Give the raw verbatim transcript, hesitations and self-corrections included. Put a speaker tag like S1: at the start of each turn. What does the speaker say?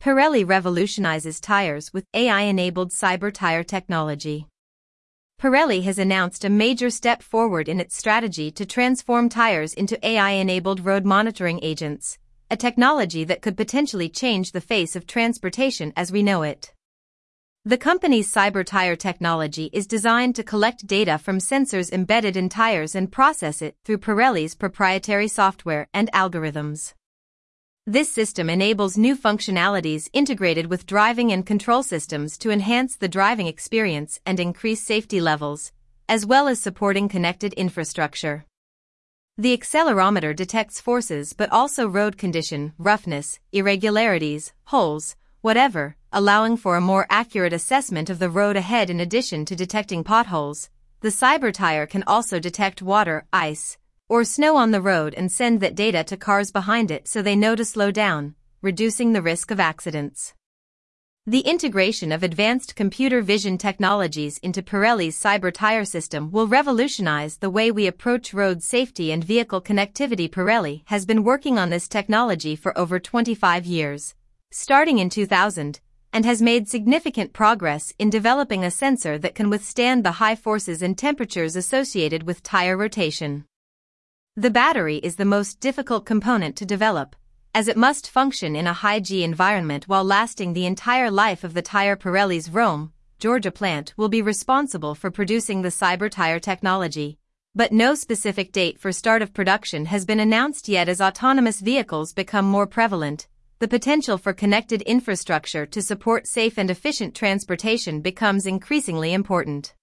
S1: Pirelli revolutionizes tires with A I-enabled cyber tire technology. Pirelli has announced a major step forward in its strategy to transform tires into A I-enabled road monitoring agents, a technology that could potentially change the face of transportation as we know it. The company's cyber tire technology is designed to collect data from sensors embedded in tires and process it through Pirelli's proprietary software and algorithms. This system enables new functionalities integrated with driving and control systems to enhance the driving experience and increase safety levels, as well as supporting connected infrastructure. The accelerometer detects forces but also road condition, roughness, irregularities, holes, whatever, allowing for a more accurate assessment of the road ahead. In addition to detecting potholes, the cyber tire can also detect water, ice, or snow on the road and send that data to cars behind it so they know to slow down, reducing the risk of accidents. The integration of advanced computer vision technologies into Pirelli's cyber tire system will revolutionize the way we approach road safety and vehicle connectivity. Pirelli has been working on this technology for over twenty-five years, starting in two thousand, and has made significant progress in developing a sensor that can withstand the high forces and temperatures associated with tire rotation. The battery is the most difficult component to develop, as it must function in a high-G environment while lasting the entire life of the tire. Pirelli's Rome, Georgia plant will be responsible for producing the cyber tire technology, but no specific date for start of production has been announced yet. As autonomous vehicles become more prevalent, the potential for connected infrastructure to support safe and efficient transportation becomes increasingly important.